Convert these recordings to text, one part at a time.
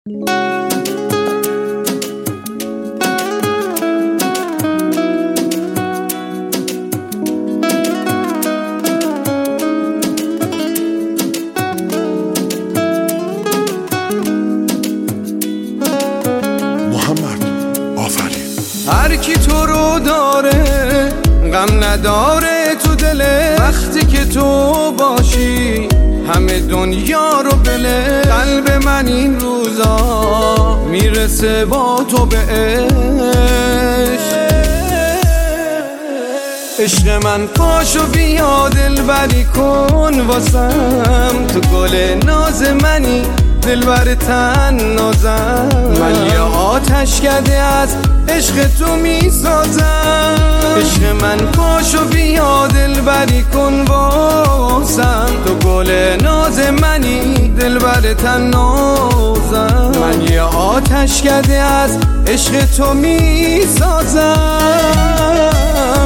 هر کی تو رو داره غم نداره تو دله، وقتی که تو باشی همه دنیا رو بله. قلب من این روزا میرسه با تو به عشق من. پاشو بیا دلبری کن واسم، تو گل ناز منی دلبر تن نازم. من یه آتش کده از عشق تو میسازم. عشق من پاشو بیا دلبری کن واسم، تو گل ناز منی دلبر تن نازم. من یه آتش کده از عشق تو میسازم.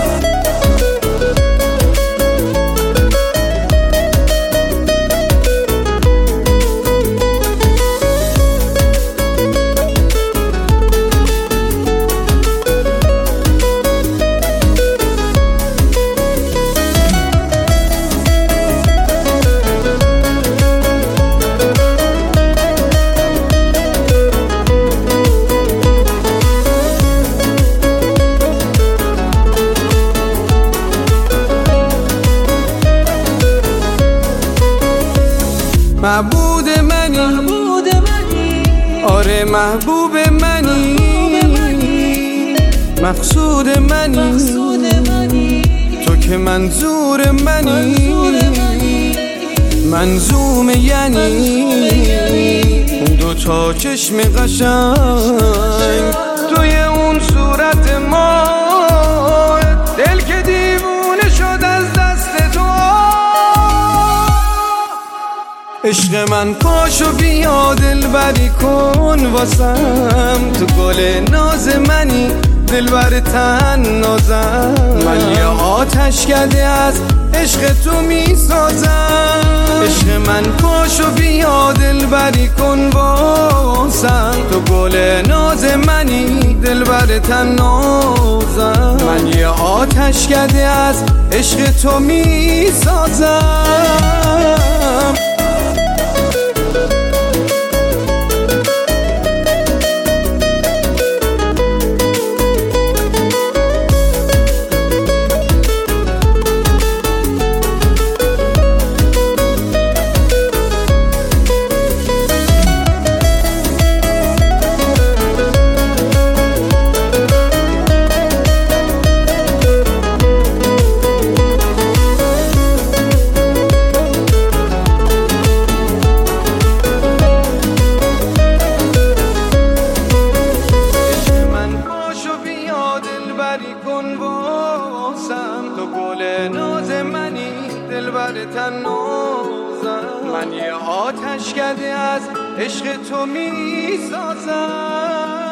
محبوب منی، آره محبوب منی، مقصود منی، تو که منظور منی، منظوم یعنی اون دوتا چشم قشنگ توی اون صورت ما، دل که دیوونه شد از دست تو. عشق من پاشو بیا دلبری کن واسم، تو گل ناز منی دلبر تن نازم. من یه آتش کده از عشق تو میسازم. عشق من پاشو بیا دلبری کن واسم، تو گل ناز منی دلبر تن نازم. من یه آتش کده از عشق تو میسازم. تو گل ناز منی دلبر تن نازم. من یه آتش کده از عشق تو میسازم.